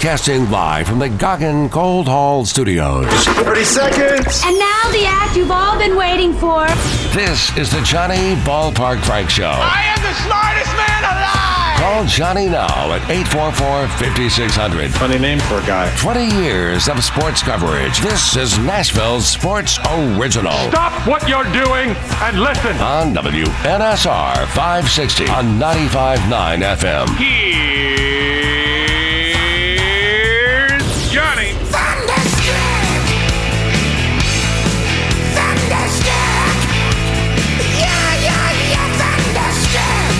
Broadcasting live from the Goggin Cold Hall Studios. 30 seconds. And now the act you've all been waiting for. This is the Johnny Ballpark Frank Show. I am the smartest man alive. Call Johnny now at 844-5600. Funny name for a guy. 20 years of sports coverage. This is Nashville's Sports Original. Stop what you're doing and listen. On WNSR 560 on 95.9 FM. Here's Johnny. Thunderstruck! Thunderstruck! Yeah, Thunderstruck!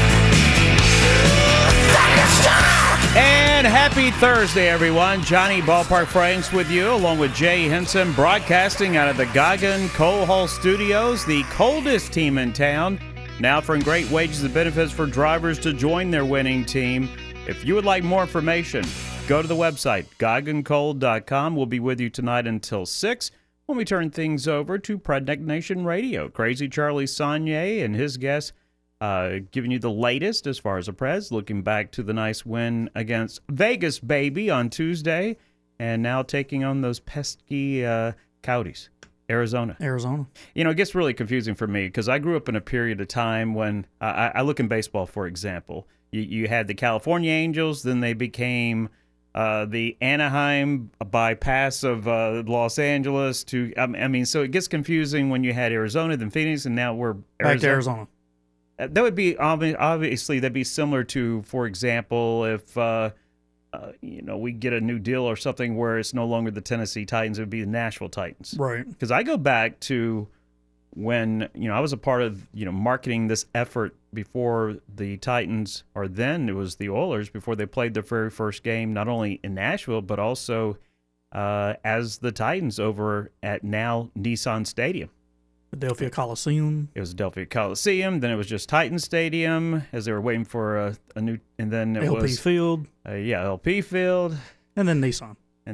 Thunderstruck! And happy Thursday, everyone. Johnny Ballpark Franks with you, along with Jay Henson, broadcasting out of the Goggin Coal Hall Studios, the coldest team in town, now offering great wages and benefits for drivers to join their winning team. If you would like more information, go to the website, goggincoal.com. We'll be with you tonight until 6 when we turn things over to Predneck Nation Radio. Crazy Charlie Saunier and his guests giving you the latest as far as the Preds, looking back to the nice win against Vegas, baby, on Tuesday, and now taking on those pesky Coyotes, Arizona. You know, it gets really confusing for me because I grew up in a period of time when I look in baseball, for example. You had the California Angels, then they became the Anaheim bypass of Los Angeles to, so it gets confusing when you had Arizona, then Phoenix, and now we're Back to Arizona. That would be, obviously, that'd be similar to, for example, if, we get a new deal or something where it's no longer the Tennessee Titans, it would be the Nashville Titans. Right. Because I go back to when, I was a part of, marketing this effort before the Titans, or then it was the Oilers, before they played their very first game, not only in Nashville, but also as the Titans over at now Nissan Stadium. Philadelphia Coliseum. It was Philadelphia Coliseum. Then it was just Titan Stadium as they were waiting for a new. And then it LP was Field. LP Field. And then Nissan.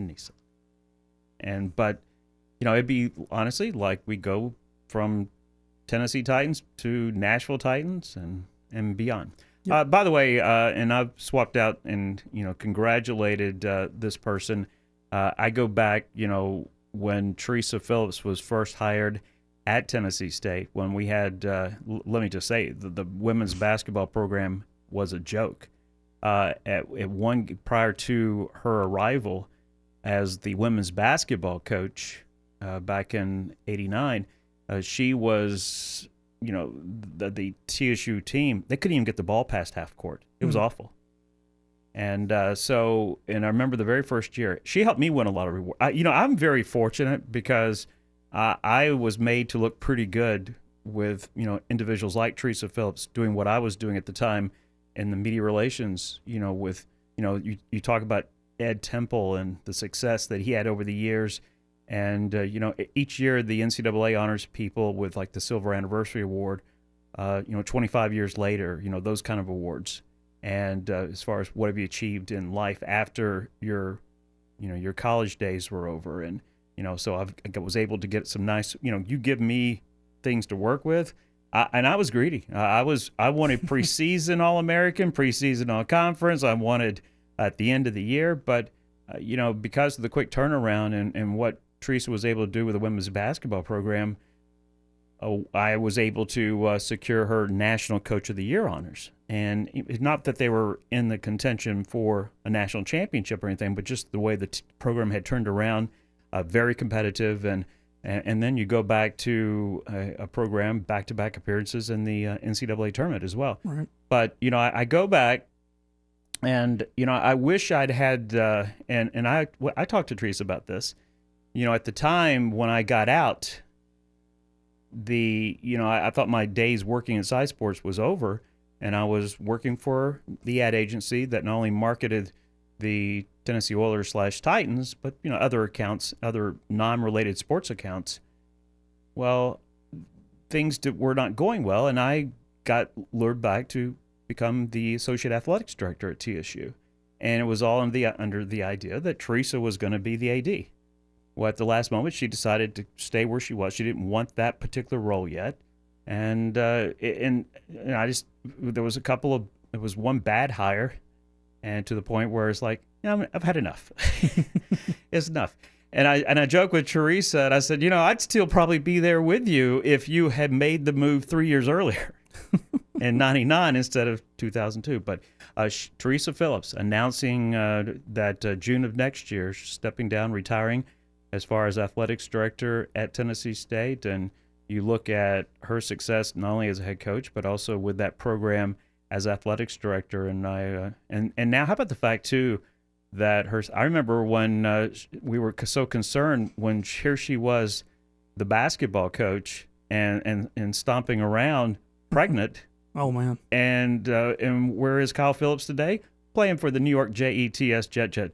But it'd be honestly like we go from Tennessee Titans to Nashville Titans and beyond. Yep. By the way, and I've swapped out and congratulated this person. I go back, when Teresa Phillips was first hired at Tennessee State, when we had, let me just say, the women's basketball program was a joke. At one prior to her arrival as the women's basketball coach back in '89, she was, the TSU team. They couldn't even get the ball past half court. It was awful. And and I remember the very first year, she helped me win a lot of rewards. I'm very fortunate because I was made to look pretty good with, individuals like Teresa Phillips doing what I was doing at the time in the media relations, with, you talk about Ed Temple and the success that he had over the years. And, each year the NCAA honors people with like the Silver Anniversary Award, 25 years later, those kind of awards. And as far as what have you achieved in life after your college days were over. And, so I was able to get some nice, you give me things to work with. And I was greedy. I wanted preseason All-American, preseason All-Conference. I wanted at the end of the year. But, because of the quick turnaround and what Teresa was able to do with the women's basketball program, I was able to secure her National Coach of the Year honors. And it's not that they were in the contention for a national championship or anything, but just the way the program had turned around. Very competitive, and then you go back to a program, back-to-back appearances in the NCAA tournament as well. Right. But, I go back, and, I wish I'd had, and I talked to Teresa about this, at the time when I got out, I thought my days working in Side Sports was over, and I was working for the ad agency that not only marketed the Tennessee Oilers / Titans, but other accounts, other non-related sports accounts. Well, things were not going well, and I got lured back to become the associate athletics director at TSU, and it was all under the idea that Teresa was going to be the AD. Well, at the last moment, she decided to stay where she was. She didn't want that particular role yet, and I just there was one bad hire. and to the point where it's like, I've had enough. It's enough. And I joke with Teresa, and I said, I'd still probably be there with you if you had made the move 3 years earlier in 99 instead of 2002. But Teresa Phillips announcing that June of next year, she's stepping down, retiring as far as athletics director at Tennessee State. And you look at her success not only as a head coach, but also with that program as athletics director. And and now, how about the fact, too, that I remember when we were so concerned when here she was, the basketball coach, and stomping around pregnant. Oh, man. And where is Kyle Phillips today? Playing for the New York Jets.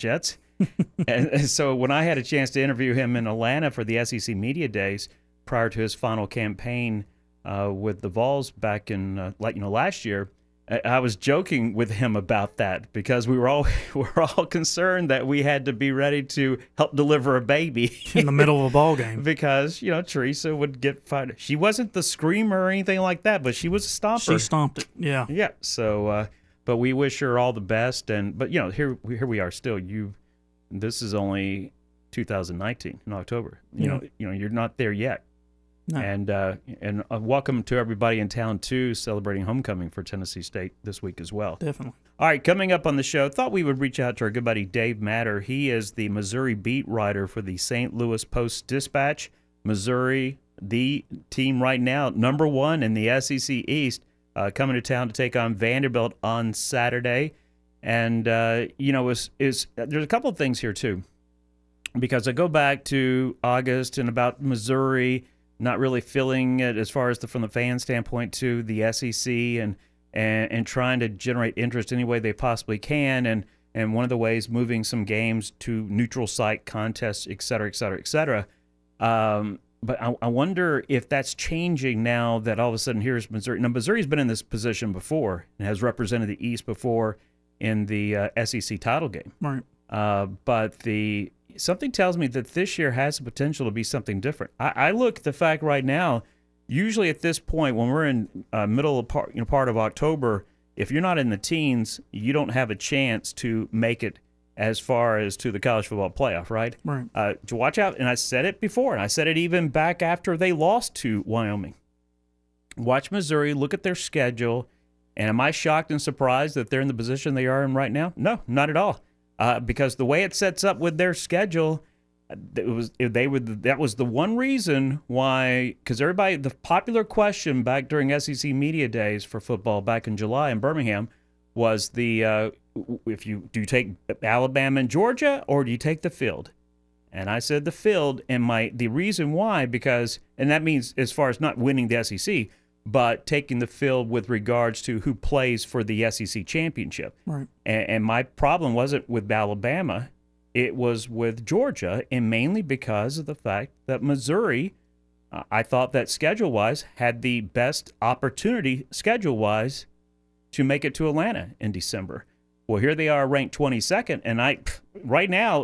and so when I had a chance to interview him in Atlanta for the SEC Media Days prior to his final campaign with the Vols back in last year, I was joking with him about that because we were all concerned that we had to be ready to help deliver a baby in the middle of a ball game because Teresa would get fired. She wasn't the screamer or anything like that, but she was a stomper. She stomped it, yeah. Yeah. So, but we wish her all the best, but here we are still. This is only 2019 in October. You're not there yet. No. And welcome to everybody in town, too, celebrating homecoming for Tennessee State this week as well. Definitely. All right, coming up on the show, thought we would reach out to our good buddy Dave Matter. He is the Missouri beat writer for the St. Louis Post-Dispatch. Missouri, the team right now, number one in the SEC East, coming to town to take on Vanderbilt on Saturday. And, there's a couple of things here, too, because I go back to August and about Missouri not really feeling it as far as from the fan standpoint to the SEC and trying to generate interest any way they possibly can. And one of the ways, moving some games to neutral site contests, et cetera, et cetera, et cetera. But I wonder if that's changing now that all of a sudden here's Missouri. Now, Missouri's been in this position before and has represented the East before in the SEC title game. Right. But something tells me that this year has the potential to be something different. I look at the fact right now, usually at this point when we're in middle of part of October, if you're not in the teens, you don't have a chance to make it as far as to the college football playoff, right? Right. To watch out, and I said it before, and I said it even back after they lost to Wyoming. Watch Missouri, look at their schedule, and am I shocked and surprised that they're in the position they are in right now? No, not at all. Because the way it sets up with their schedule, that was the one reason why. Because the popular question back during SEC Media Days for football back in July in Birmingham was do you take Alabama and Georgia or do you take the field? And I said the field, and the reason why and that means as far as not winning the SEC, but taking the field with regards to who plays for the SEC championship. Right. And my problem wasn't with Alabama. It was with Georgia, and mainly because of the fact that Missouri, I thought that schedule-wise, had the best opportunity schedule-wise to make it to Atlanta in December. Well, here they are ranked 22nd, and right now,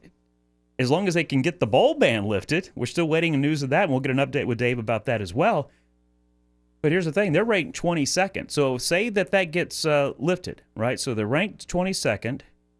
as long as they can get the bowl ban lifted, we're still waiting on news of that, and we'll get an update with Dave about that as well. But here's the thing, they're ranked 22nd. So say that gets lifted, right? So they're ranked 22nd.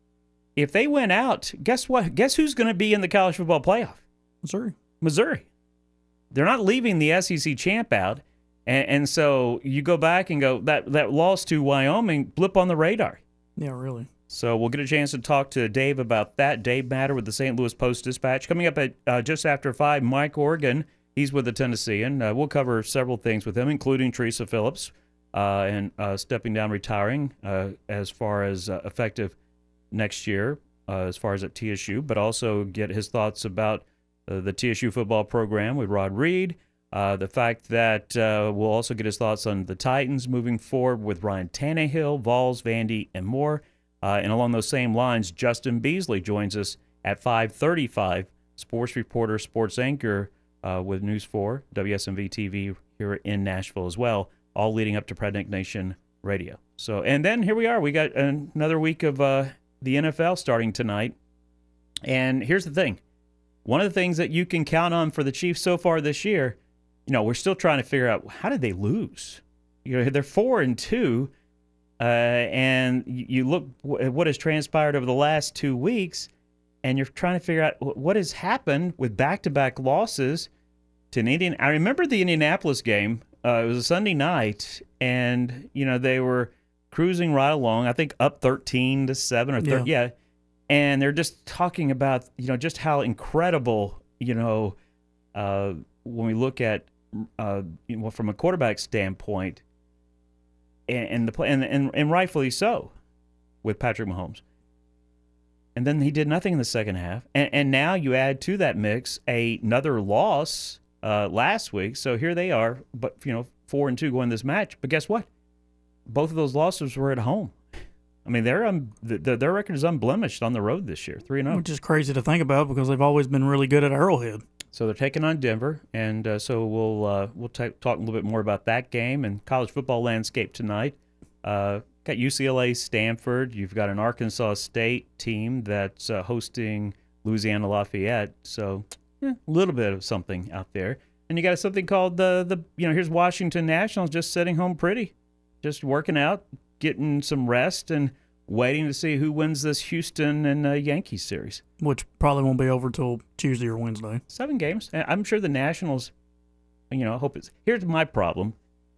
If they win out, guess what? Guess who's going to be in the college football playoff? Missouri. They're not leaving the SEC champ out. And so you go back and go, that loss to Wyoming, blip on the radar. Yeah, really. So we'll get a chance to talk to Dave about that. Dave Matter with the St. Louis Post-Dispatch. Coming up at just after 5, Mike Organ. He's with the Tennessean. We'll cover several things with him, including Teresa Phillips and stepping down, retiring as far as effective next year, as far as at TSU, but also get his thoughts about the TSU football program with Rod Reed, the fact that we'll also get his thoughts on the Titans moving forward with Ryan Tannehill, Vols, Vandy, and more. And along those same lines, Justin Beasley joins us at 5:35, sports reporter, sports anchor, with News 4, WSMV TV here in Nashville as well, all leading up to Prednick Nation Radio. So, and then here we are. We got another week of the NFL starting tonight. And here's the thing. One of the things that you can count on for the Chiefs so far this year, we're still trying to figure out how did they lose? They're 4-2, And you look at what has transpired over the last 2 weeks, and you're trying to figure out what has happened with back-to-back losses to an Indian. I remember the Indianapolis game. It was a Sunday night, and they were cruising right along. I think up 13-7 or 30. Yeah. And they're just talking about just how incredible when we look at from a quarterback standpoint, and the play, and rightfully so, with Patrick Mahomes. And then he did nothing in the second half, and now you add to that mix another loss last week. So here they are, but 4-2 going this match. But guess what? Both of those losses were at home. I mean, their record is unblemished on the road this year, 3-0. Which is crazy to think about because they've always been really good at Arrowhead. So they're taking on Denver, and so we'll talk a little bit more about that game and college football landscape tonight. Got UCLA, Stanford. You've got an Arkansas State team that's hosting Louisiana Lafayette. So a little bit of something out there. And you got something called here's Washington Nationals just sitting home pretty, just working out, getting some rest, and waiting to see who wins this Houston and Yankees series. Which probably won't be over till Tuesday or Wednesday. 7 games. I'm sure the Nationals, hope it's. Here's my problem.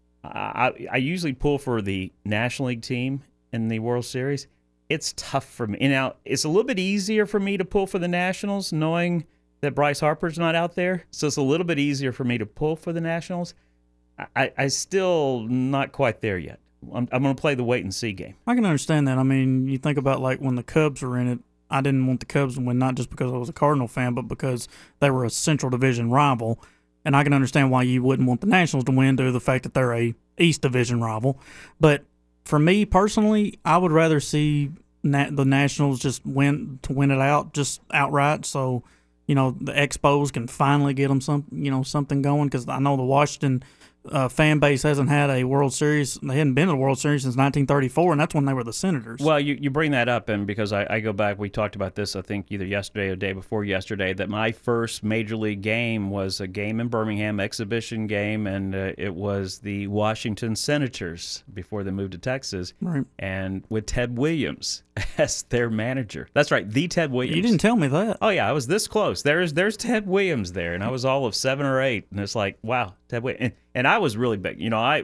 I usually pull for the National League team in the World Series. It's tough for me. Now, it's a little bit easier for me to pull for the Nationals knowing that Bryce Harper's not out there. So it's a little bit easier for me to pull for the Nationals. I still not quite there yet. I'm going to play the wait-and-see game. I can understand that. I mean, you think about like when the Cubs were in it, I didn't want the Cubs to win, not just because I was a Cardinal fan, but because they were a Central Division rival. And I can understand why you wouldn't want the Nationals to win due to the fact that they're a East Division rival. But for me personally, I would rather see the Nationals just win it out, just outright. So, the Expos can finally get them something going, because I know the Washington fan base hasn't had a World Series. They hadn't been to the World Series since 1934, and that's when they were the Senators. Well, you bring that up, and because I go back, we talked about this, I think, either yesterday or the day before yesterday, that my first Major League game was a game in Birmingham, exhibition game, and it was the Washington Senators before they moved to Texas, right? And with Ted Williams as their manager. That's right, the Ted Williams. You didn't tell me that. Oh, yeah, I was this close. There's Ted Williams there, and I was all of 7 or 8, and it's like, wow, Ted Williams. And I was really big. I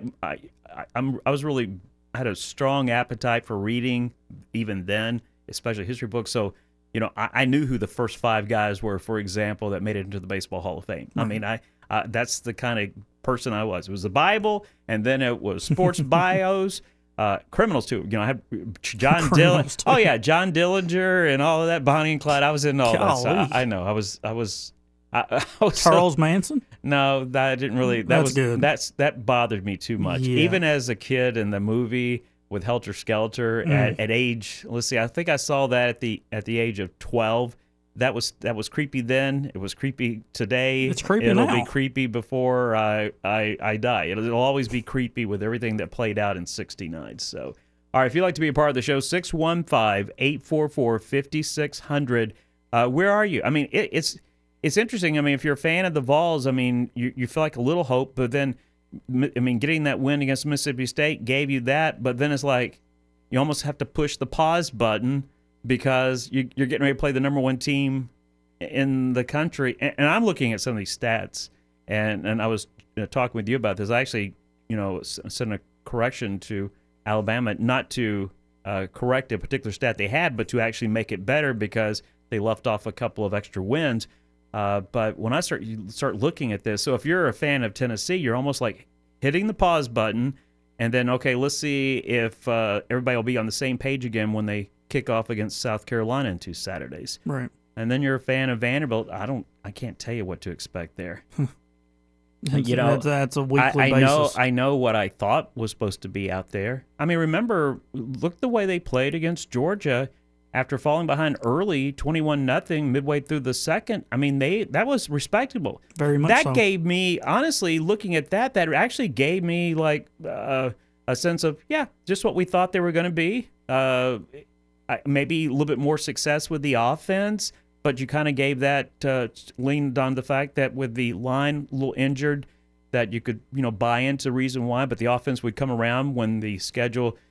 had a strong appetite for reading even then, especially history books. So, I knew who the first 5 guys were, for example, that made it into the Baseball Hall of Fame. I mean, that's the kind of person I was. It was the Bible, and then it was sports bios, criminals too. I had John Dillinger. Oh yeah, John Dillinger and all of that. Bonnie and Clyde. I was in all that stuff. I know. I was Charles Manson? No, that didn't really. That bothered me too much. Yeah. Even as a kid in the movie with Helter Skelter at age. Let's see. I think I saw that at the age of 12. That was creepy then. It was creepy today. It's creepy It'll now. be creepy before I die. It'll always be creepy with everything that played out in '69. So, all right. If you'd like to be a part of the show, 615-844-5600. Where are you? I mean, It's interesting. I mean, if you're a fan of the Vols, I mean, you feel like a little hope, but then, I mean, getting that win against Mississippi State gave you that, but then it's like you almost have to push the pause button because you're getting ready to play the number 1 team in the country. And I'm looking at some of these stats, and I was talking with you about this. I actually, sent a correction to Alabama, not to correct a particular stat they had, but to actually make it better because they left off a couple of extra wins. But when I start looking at this, so if you're a fan of Tennessee, you're almost like hitting the pause button, and then, okay, let's see if everybody will be on the same page again when they kick off against South Carolina in 2 Saturdays. Right. And then you're a fan of Vanderbilt. I can't tell you what to expect there. That's a weekly basis. I know what I thought was supposed to be out there. I mean, look at the way they played against Georgia. After falling behind early, 21-0, midway through the second, I mean, that was respectable. Very much that so. gave me, honestly, looking at that actually gave me like a sense of, just what we thought they were going to be. Maybe a little bit more success with the offense, but you kind of gave that, leaned on the fact that with the line a little injured, that you could, buy into the reason why, but the offense would come around when the schedule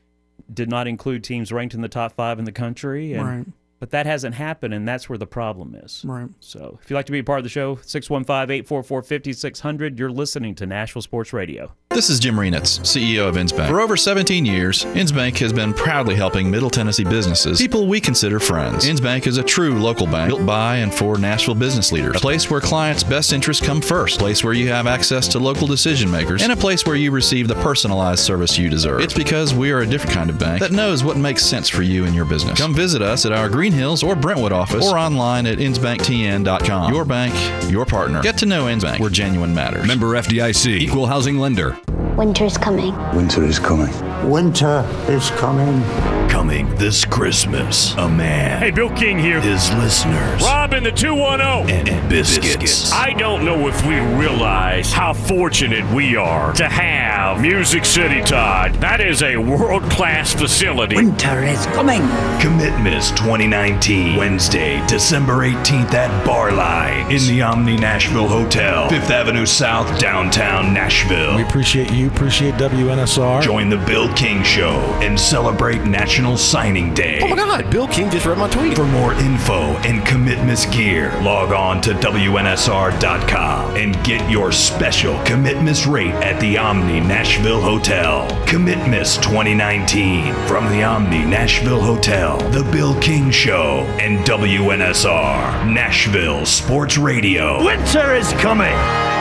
did not include teams ranked in the top 5 in the country. And, but that hasn't happened, and that's where the problem is. Right. So if you'd like to be a part of the show, 615-844-5600. You're listening to Nashville Sports Radio. This is Jim Renitz, CEO of Innsbank. For over 17 years, Innsbank has been proudly helping Middle Tennessee businesses, people we consider friends. Innsbank is a true local bank built by and for Nashville business leaders, a place where clients' best interests come first, a place where you have access to local decision makers, and a place where you receive the personalized service you deserve. It's because we are a different kind of bank that knows what makes sense for you and your business. Come visit us at our Green Hills or Brentwood office or online at insbanktn.com. Your bank, your partner. Get to know Innsbank, where genuine matters. Member FDIC, Equal Housing Lender. Winter's coming. Winter is coming. Winter is coming. Coming this Christmas, a man. Hey, Bill King here. His listeners. Rob in the 210. And biscuits. I don't know if we realize how fortunate we are to have Music City, Todd. That is a world-class facility. Winter is coming. Commitments 2019, Wednesday, December 18th at Barline in the Omni Nashville Hotel, 5th Avenue South, downtown Nashville. We appreciate you, appreciate WNSR. Join the Bill King Show and celebrate National Signing Day. Oh my God, Bill King just read my tweet. For more info and Commitments gear, log on to WNSR.com and get your special Commitments rate at the Omni Nashville Hotel. Commitments 2019 from the Omni Nashville Hotel, The Bill King Show, and WNSR, Nashville Sports Radio. Winter is coming.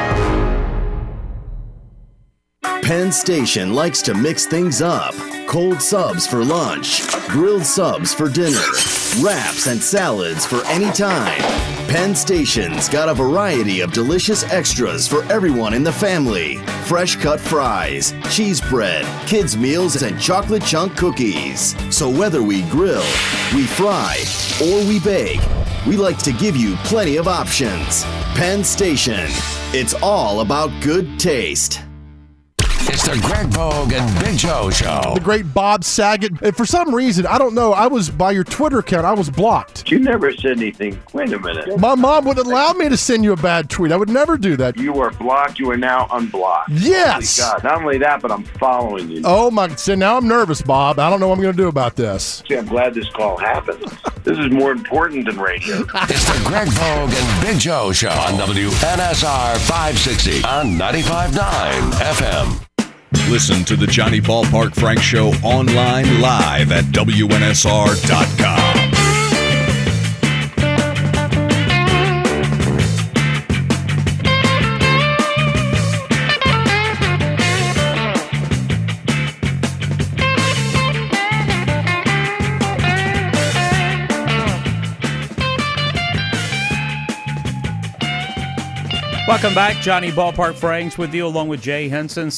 Penn Station likes to mix things up. Cold subs for lunch, grilled subs for dinner, wraps and salads for any time. Penn Station's got a variety of delicious extras for everyone in the family. Fresh cut fries, cheese bread, kids meals, and chocolate chunk cookies. So whether we grill, we fry, or we bake, we like to give you plenty of options. Penn Station. It's all about good taste. It's the Greg Bogue and Big Joe Show. The great Bob Saget. And for some reason, I don't know, I was, by your Twitter account, I was blocked. You never said anything. Wait a minute. My mom wouldn't allow me to send you a bad tweet. I would never do that. You are blocked. You are now unblocked. Yes. Holy God. Not only that, but I'm following you. Oh, my. So now I'm nervous, Bob. I don't know what I'm going to do about this. See, I'm glad this call happened. This is more important than radio. It's the Greg Bogue and Big Joe Show on WNSR 560 on 95.9 FM. Listen to the Johnny Ballpark Frank Show online live at WNSR.com. Welcome back. Johnny Ballpark Franks with you along with Jay Henson.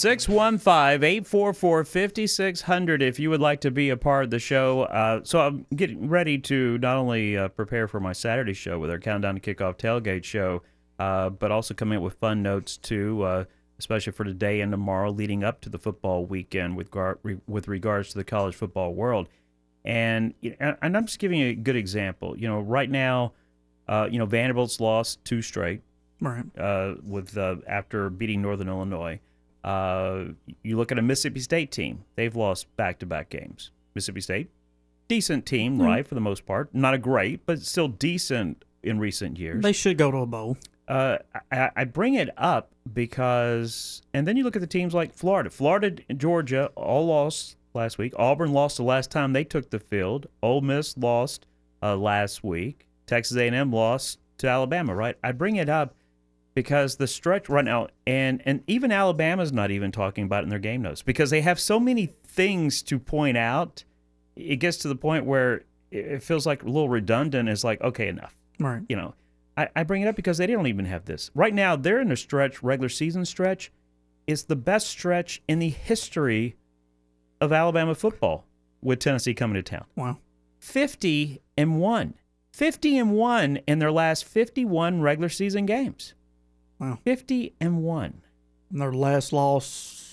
615-844-5600 if you would like to be a part of the show. So I'm getting ready to not only prepare for my Saturday show with our Countdown to Kickoff Tailgate show, but also coming up with fun notes too, especially for today and tomorrow leading up to the football weekend with regards to the college football world. And I'm just giving you a good example. You know, right now, Vanderbilt's lost 2 straight. Right. With after beating Northern Illinois. You look at a Mississippi State team. They've lost back-to-back games. Mississippi State, decent team, right, for the most part. Not a great, but still decent in recent years. They should go to a bowl. I bring it up because, and then you look at the teams like Florida. Florida and Georgia all lost last week. Auburn lost the last time they took the field. Ole Miss lost last week. Texas A&M lost to Alabama, right? I bring it up because the stretch right now, and even Alabama's not even talking about it in their game notes because they have so many things to point out. It gets to the point where it feels like a little redundant. It's like, okay, enough. Right. You know, I bring it up because they don't even have this. Right now, they're in a stretch, regular season stretch. It's the best stretch in the history of Alabama football with Tennessee coming to town. Wow. 50-1. 50-1 in their last 51 regular season games. Wow. 50-1. And their last loss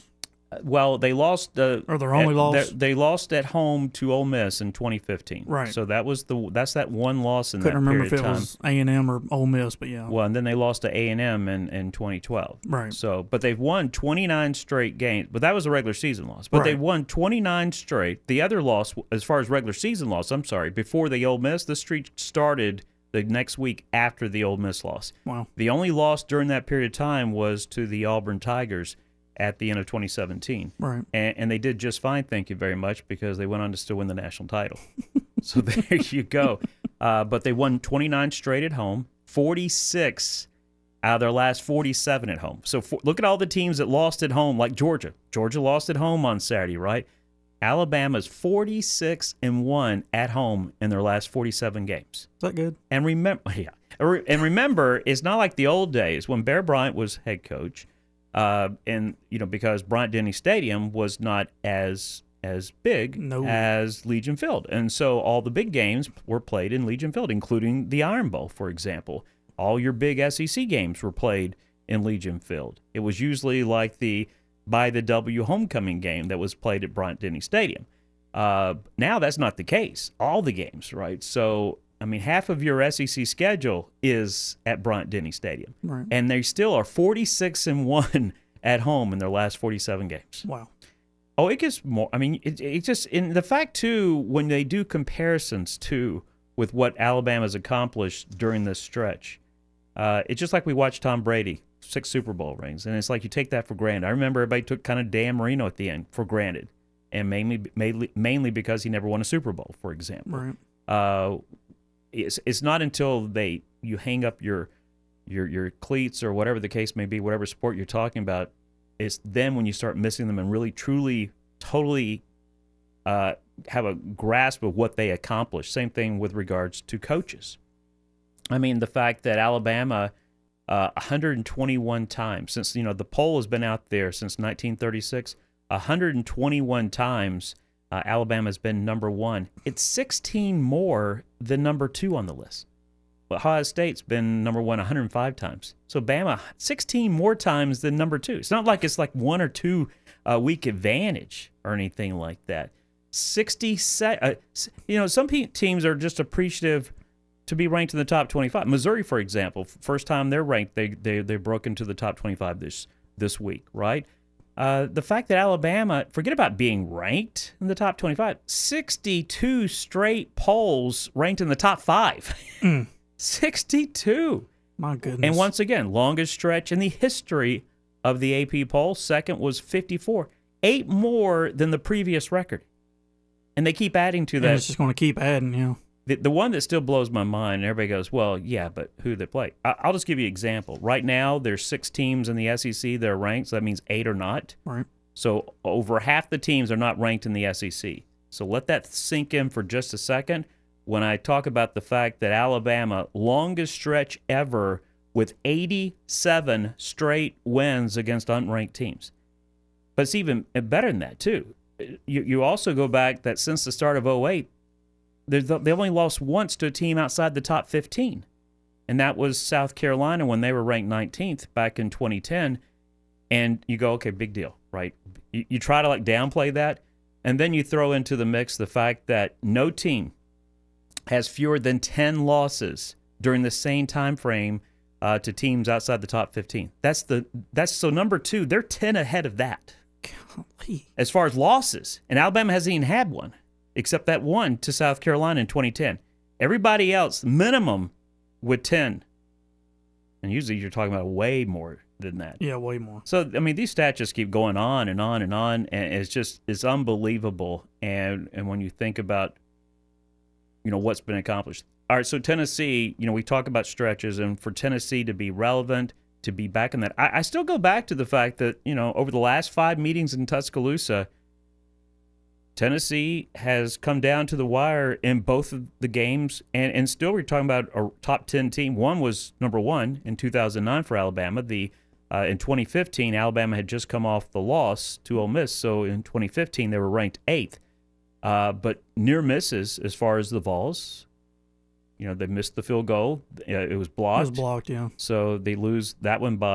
Well, they lost. Or their only loss? They lost at home to Ole Miss in 2015. Right. So that's that one loss in Couldn't that remember period if of it time. was A&M or Ole Miss, but yeah. Well, and then they lost to A&M in 2012. Right. So, but they've won 29 straight games. But that was a regular season loss. But Right. they've won 29 straight. The other loss, as far as regular season loss, before the Ole Miss, the streak started the next week after the Ole Miss loss. Wow. The only loss during that period of time was to the Auburn Tigers at the end of 2017. Right. And they did just fine, thank you very much, because they went on to still win the national title. So there you go. But they won 29 straight at home, 46 out of their last 47 at home. So look at all the teams that lost at home, like Georgia. Georgia lost at home on Saturday, right? Alabama's 46-1 at home in their last 47 games. Is that good? And remember, it's not like the old days when Bear Bryant was head coach. Because Bryant-Denny Stadium was not as big as Legion Field. And so all the big games were played in Legion Field, including the Iron Bowl, for example. All your big SEC games were played in Legion Field. It was usually like the by the W homecoming game that was played at Bryant-Denny Stadium. Now that's not the case. All the games, right? So, I mean, half of your SEC schedule is at Bryant-Denny Stadium. Right. And they still are 46-1 at home in their last 47 games. Wow. Oh, it gets more. I mean, it just, in the fact, too, when they do comparisons, too, with what Alabama's accomplished during this stretch, it's just like we watched Tom Brady, 6 Super Bowl rings, and it's like you take that for granted. I remember everybody took kind of Dan Marino at the end for granted, and mainly because he never won a Super Bowl, for example. Right. It's not until you hang up your cleats or whatever the case may be, whatever sport you're talking about, it's then when you start missing them and really, truly, totally have a grasp of what they accomplished. Same thing with regards to coaches. I mean, the fact that Alabama 121 times, since the poll has been out there since 1936, 121 times Alabama's been number one. It's 16 more than number 2 on the list. But Ohio State's been number 1 105 times. So Bama, 16 more times than number 2. It's not like it's like 1 or 2 week advantage or anything like that. 67. Some teams are just appreciative to be ranked in the top 25. Missouri, for example, first time they're ranked, they broke into the top 25 this week, right? The fact that Alabama, forget about being ranked in the top 25, 62 straight polls ranked in the top 5. 62. My goodness. And once again, longest stretch in the history of the AP poll. Second was 54. 8 more than the previous record. And they keep adding to that. And it's just going to keep adding, yeah. The one that still blows my mind, and everybody goes, well, yeah, but who they play? I'll just give you an example. Right now, there's 6 teams in the SEC that are ranked, so that means 8 are not. Right. So over half the teams are not ranked in the SEC. So let that sink in for just a second when I talk about the fact that Alabama, longest stretch ever with 87 straight wins against unranked teams. But it's even better than that, too. You also go back that since the start of 08, they only lost once to a team outside the top 15, and that was South Carolina when they were ranked 19th back in 2010. And you go, okay, big deal, right? You try to downplay that, and then you throw into the mix the fact that no team has fewer than 10 losses during the same time frame to teams outside the top 15. That's so number 2. They're 10 ahead of that. Golly. As far as losses, and Alabama hasn't even had one, except that one to South Carolina in 2010. Everybody else, minimum with 10. And usually you're talking about way more than that. Yeah, way more. So, I mean, these stats just keep going on and on and on, and it's unbelievable. And when you think about, what's been accomplished. All right, so Tennessee, we talk about stretches, and for Tennessee to be relevant, to be back in that, I still go back to the fact that, over the last 5 meetings in Tuscaloosa, Tennessee has come down to the wire in both of the games, and still we're talking about a top 10 team. One was number 1 in 2009 for Alabama. In 2015, Alabama had just come off the loss to Ole Miss, so in 2015 they were ranked 8th. But near misses as far as the Vols. They missed the field goal. It was blocked. It was blocked, yeah. So they lose that one by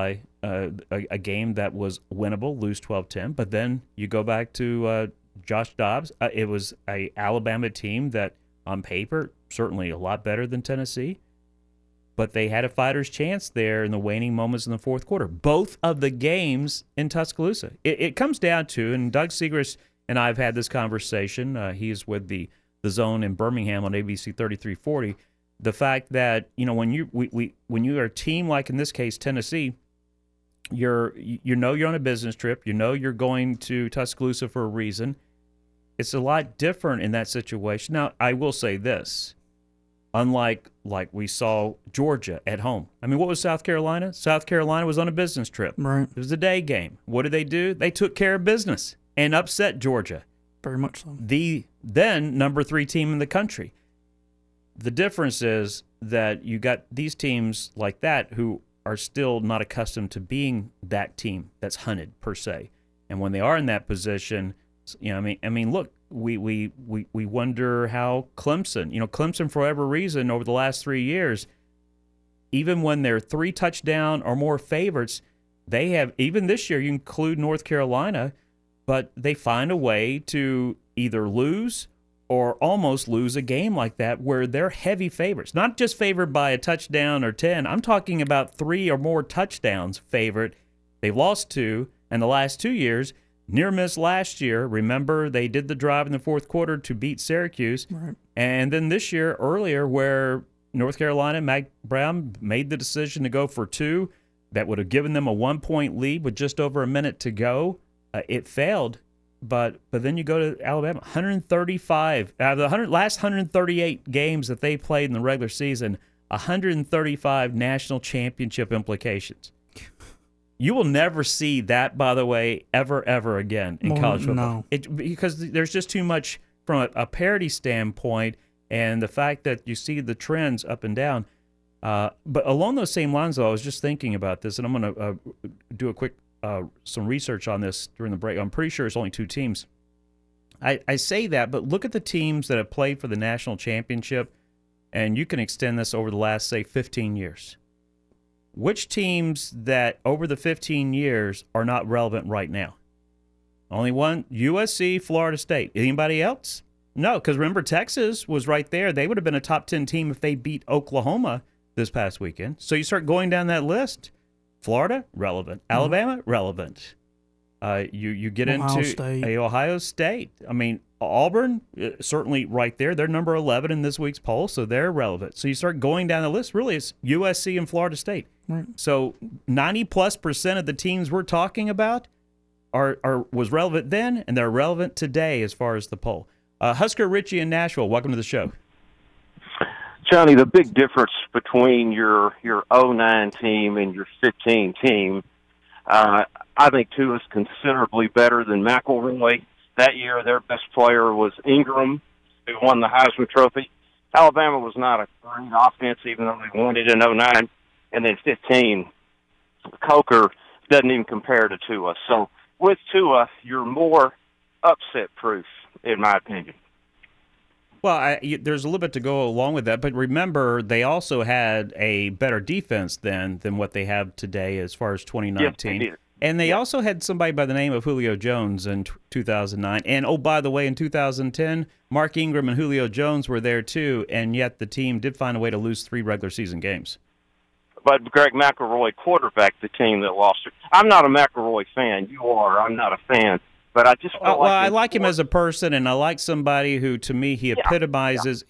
a game that was winnable, lose 12-10. But then you go back to Josh Dobbs. It was a Alabama team that, on paper, certainly a lot better than Tennessee. But they had a fighter's chance there in the waning moments in the fourth quarter. Both of the games in Tuscaloosa. It comes down to, and Doug Segrist and I have had this conversation. He's with the Zone in Birmingham on ABC 3340. The fact that, when you are a team like, in this case, Tennessee, you're on a business trip. You're going to Tuscaloosa for a reason. It's a lot different in that situation. Now, I will say this. Unlike like we saw Georgia at home. I mean, what was South Carolina? South Carolina was on a business trip. Right. It was a day game. What did they do? They took care of business and upset Georgia. Very much so. The then number 3 team in the country. The difference is that you got these teams like that who are still not accustomed to being that team that's hunted per se. And when they are in that position, I mean, look, we wonder how Clemson, for whatever reason, over the last 3 years, even when they're 3 touchdown or more favorites, they have, even this year, you include North Carolina, but they find a way to either lose or almost lose a game like that where they're heavy favorites. Not just favored by a touchdown or 10. I'm talking about 3 or more touchdowns favored. They've lost 2 in the last 2 years. Near miss last year. Remember, they did the drive in the fourth quarter to beat Syracuse. Right. And then this year, earlier, where North Carolina, Mack Brown made the decision to go for 2. That would have given them a 1-point lead with just over a minute to go. It failed. But then you go to Alabama, 135 out of the last 138 games that they played in the regular season, 135 national championship implications. You will never see that, by the way, ever again in college football. No. Because there's just too much from a parity standpoint, and the fact that you see the trends up and down. But along those same lines, though, I was just thinking about this, and I'm going to do a quick some research on this during the break. I'm pretty sure it's only 2 teams. I say that, but look at the teams that have played for the national championship, and you can extend this over the last, say, 15 years. Which teams that over the 15 years are not relevant right now? Only one, USC, Florida State. Anybody else? No, because remember, Texas was right there. They would have been a top 10 team if they beat Oklahoma this past weekend. So you start going down that list. Florida, relevant. Alabama, relevant. You get into Ohio State. I mean, Auburn, certainly right there. They're number 11 in this week's poll, so they're relevant. So you start going down the list. Really, it's USC and Florida State. Right. So 90+% of the teams we're talking about was relevant then, and they're relevant today as far as the poll. Husker Richie in Nashville, welcome to the show. Johnny, the big difference between your 09 team and your 15 team, I think Tua is considerably better than McElroy. That year, their best player was Ingram, who won the Heisman Trophy. Alabama was not a great offense, even though they won it in 09. And then 15, Coker doesn't even compare to Tua. So with Tua, you're more upset-proof, in my opinion. Well, there's a little bit to go along with that, but remember, they also had a better defense than what they have today as far as 2019. Yes, they did. And they also had somebody by the name of Julio Jones in 2009. And, oh, by the way, in 2010, Mark Ingram and Julio Jones were there too, and yet the team did find a way to lose 3 regular season games. But Greg McElroy quarterbacked the team that lost it. I'm not a McElroy fan. You are. I'm not a fan. But I just I like him as a person, and I like somebody who, to me, he epitomizes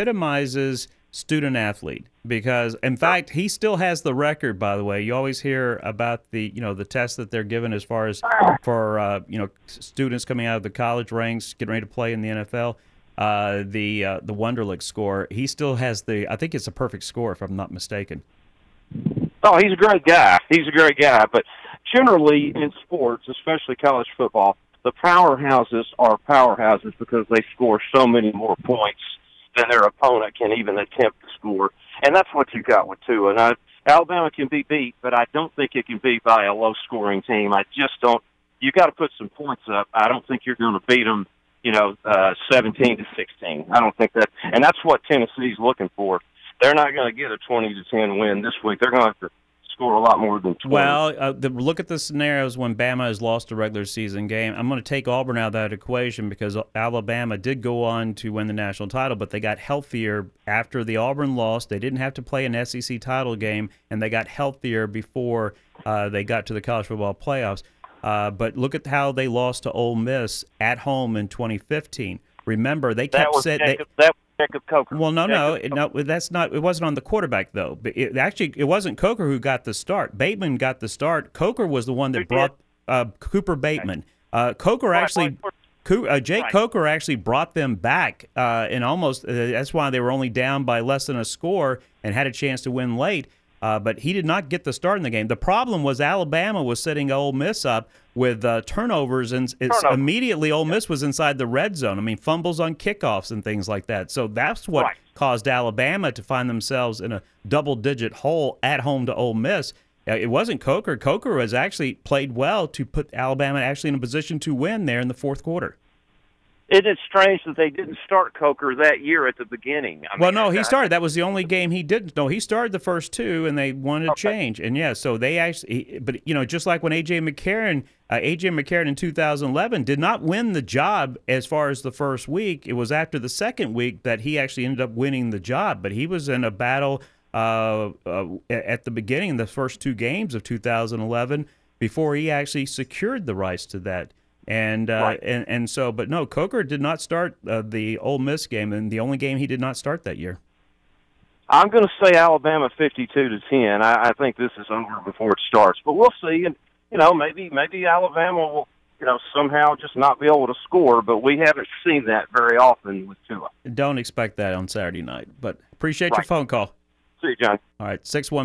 student athlete, because in fact he still has the record. By the way, you always hear about the tests that they're given as far as for students coming out of the college ranks getting ready to play in the NFL. The Wonderlic score, he still has I think it's a perfect score if I'm not mistaken. Oh, he's a great guy. But generally in sports, especially college football, the powerhouses are powerhouses because they score so many more points than their opponent can even attempt to score. And that's what you got with Tua. Now, Alabama can be beat, but I don't think it can be by a low-scoring team. I just don't. You got to put some points up. I don't think you're going to beat them, 17-16. I don't think that. And that's what Tennessee's looking for. They're not going to get a 20-10 win this week. They're going to have to score a lot more than 20. Well, look at the scenarios when Bama has lost a regular season game. I'm going to take Auburn out of that equation because Alabama did go on to win the national title, but they got healthier after the Auburn loss. They didn't have to play an SEC title game, and they got healthier before they got to the college football playoffs. But look at how they lost to Ole Miss at home in 2015. Remember, they kept saying that was Jacob Coker. Well, no, that's not. It wasn't on the quarterback though. But it wasn't Coker who got the start. Bateman got the start. Coker was the one that brought Cooper Bateman. Coker actually. Jake Coker actually brought them back, and almost that's why they were only down by less than a score and had a chance to win late. But he did not get the start in the game. The problem was Alabama was setting Ole Miss up with turnovers, and immediately Ole Miss was inside the red zone. I mean, fumbles on kickoffs and things like that. So that's what caused Alabama to find themselves in a double-digit hole at home to Ole Miss. It wasn't Coker. Coker has actually played well to put Alabama actually in a position to win there in the fourth quarter. It is strange that they didn't start Coker that year at the beginning. He started. That was the only game he didn't. No, he started the first two, and they wanted to change. And so they actually. But just like when A.J. McCarron in 2011 did not win the job as far as the first week. It was after the second week that he actually ended up winning the job. But he was in a battle at the beginning, the first two games of 2011, before he actually secured the rights to that. And so, but no, Coker did not start the Ole Miss game, and the only game he did not start that year. I'm going to say Alabama 52-10. I think this is over before it starts, but we'll see. And maybe Alabama will somehow just not be able to score, but we haven't seen that very often with Tua. Don't expect that on Saturday night, but appreciate your phone call. See you, John. All right,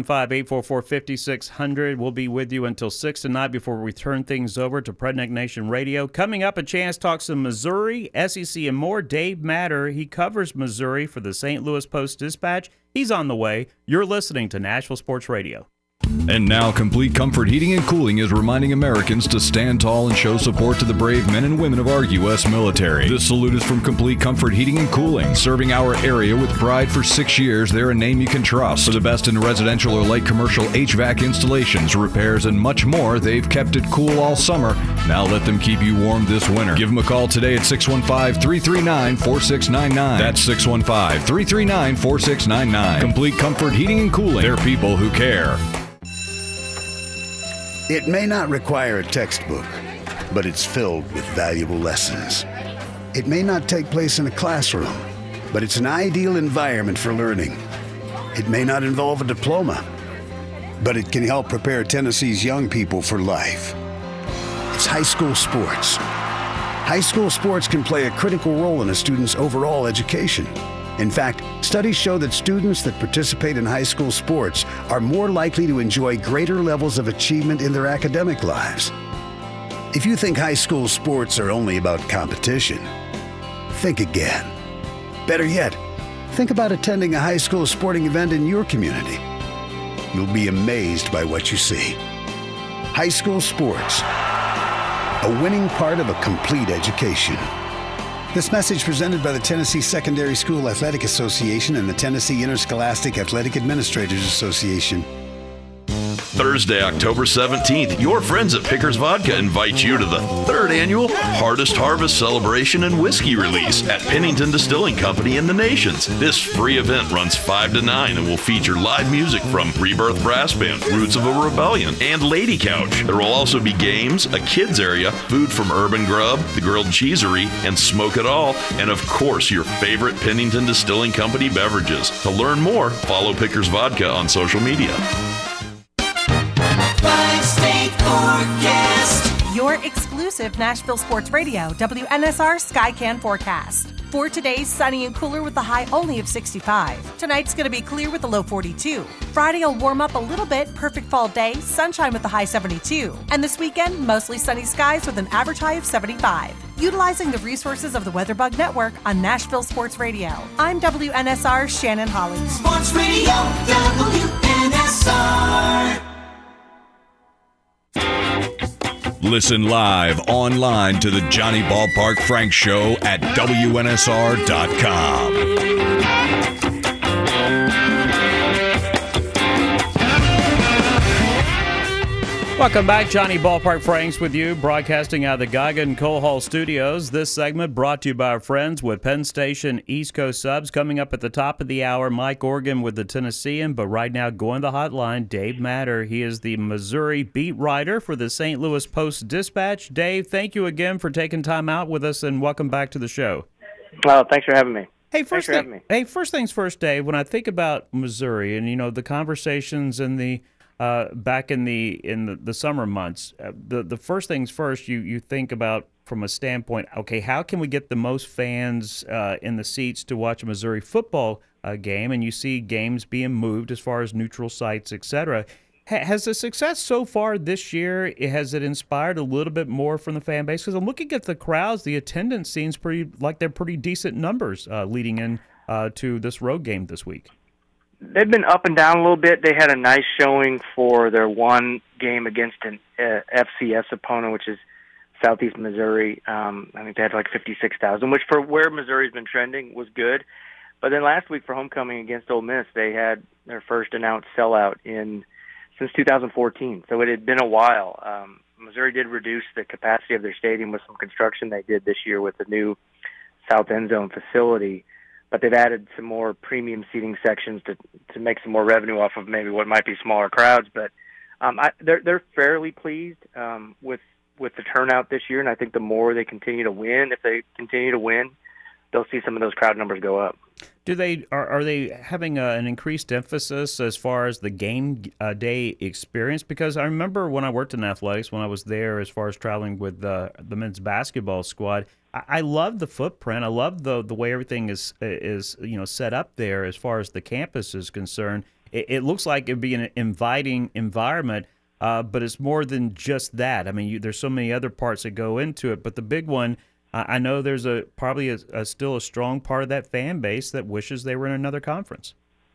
615-844-5600. We'll be with you until 6 tonight before we turn things over to Predneck Nation Radio. Coming up, a chance to talk some Missouri, SEC, and more. Dave Matter, he covers Missouri for the St. Louis Post-Dispatch. He's on the way. You're listening to Nashville Sports Radio. And now, Complete Comfort Heating and Cooling is reminding Americans to stand tall and show support to the brave men and women of our U.S. military. This salute is from Complete Comfort Heating and Cooling. Serving our area with pride for 6 years, they're a name you can trust. For the best in residential or light commercial HVAC installations, repairs, and much more, they've kept it cool all summer. Now let them keep you warm this winter. Give them a call today at 615-339-4699. That's 615-339-4699. Complete Comfort Heating and Cooling. They're people who care. It may not require a textbook, but it's filled with valuable lessons. It may not take place in a classroom, but it's an ideal environment for learning. It may not involve a diploma, but it can help prepare Tennessee's young people for life. It's high school sports. High school sports can play a critical role in a student's overall education. In fact, studies show that students that participate in high school sports are more likely to enjoy greater levels of achievement in their academic lives. If you think high school sports are only about competition, think again. Better yet, think about attending a high school sporting event in your community. You'll be amazed by what you see. High school sports, a winning part of a complete education. This message presented by the Tennessee Secondary School Athletic Association and the Tennessee Interscholastic Athletic Administrators Association. Thursday, October 17th, your friends at Pickers Vodka invite you to the 3rd annual Hardest Harvest Celebration and Whiskey Release at Pennington Distilling Company in the Nations. This free event runs 5 to 9 and will feature live music from Rebirth Brass Band, Roots of a Rebellion, and Lady Couch. There will also be games, a kids area, food from Urban Grub, the Grilled Cheesery, and Smoke It All, and of course your favorite Pennington Distilling Company beverages. To learn more, follow Pickers Vodka on social media. Your exclusive Nashville Sports Radio, WNSR Skycan forecast. For today's sunny and cooler with a high only of 65. Tonight's going to be clear with a low 42. Friday will warm up a little bit, perfect fall day, sunshine with a high 72. And this weekend, mostly sunny skies with an average high of 75. Utilizing the resources of the WeatherBug Network on Nashville Sports Radio. I'm WNSR's Shannon Holly. Sports Radio, WNSR. Listen live online to the Johnny Ballpark Frank Show at WNSR.com. Welcome back. Johnny Ballpark Franks with you, broadcasting out of the Goggin Coal Hall Studios. This segment brought to you by our friends with Penn Station East Coast Subs. Coming up at the top of the hour, Mike Organ with the Tennessean, but right now going to the hotline, Dave Matter. He is the Missouri beat writer for the St. Louis Post-Dispatch. Dave, thank you again for taking time out with us, and welcome back to the show. Well, thanks for having me. Hey, first things first, Dave. When I think about Missouri and the conversations and the back in the summer months, the first things first, you think about from a standpoint, okay, how can we get the most fans in the seats to watch a Missouri football game? And you see games being moved as far as neutral sites, etc. Has the success so far this year, has it inspired a little bit more from the fan base? Because I'm looking at the crowds, the attendance seems they're pretty decent numbers leading in to this road game this week. They've been up and down a little bit. They had a nice showing for their one game against an FCS opponent, which is Southeast Missouri. I think they had like 56,000, which for where Missouri's been trending was good. But then last week for homecoming against Ole Miss, they had their first announced sellout since 2014. So it had been a while. Missouri did reduce the capacity of their stadium with some construction they did this year with the new South End Zone facility. But they've added some more premium seating sections to make some more revenue off of maybe what might be smaller crowds. But they're fairly pleased with the turnout this year, and I think the more they continue to win, if they continue to win, they'll see some of those crowd numbers go up. Are they having an increased emphasis as far as the game day experience? Because I remember when I worked in athletics, when I was there as far as traveling with the men's basketball squad, I love the footprint. I love the way everything is set up there as far as the campus is concerned. It looks like it'd be an inviting environment, but it's more than just that. I mean, there's so many other parts that go into it, but the big one, I know there's probably still a strong part of that fan base that wishes they were in another conference.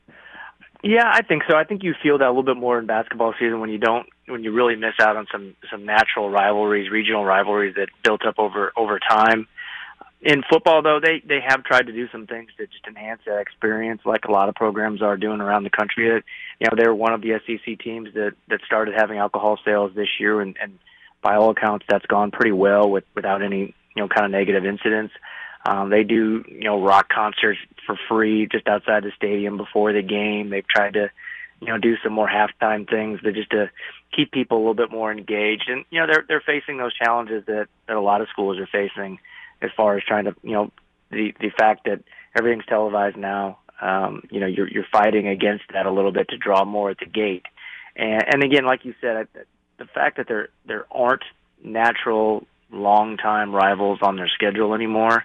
Yeah, I think so. I think you feel that a little bit more in basketball season when you really miss out on some natural rivalries, regional rivalries that built up over time. In football, though, they have tried to do some things to just enhance that experience, like a lot of programs are doing around the country. They're one of the SEC teams that started having alcohol sales this year, and by all accounts, that's gone pretty well without any kind of negative incidents. They do rock concerts for free just outside the stadium before the game. They've tried to do some more halftime things to keep people a little bit more engaged. And they're facing those challenges that a lot of schools are facing as far as trying to the fact that everything's televised now. You're fighting against that a little bit to draw more at the gate. And again, like you said, the fact that there aren't natural long-time rivals on their schedule anymore,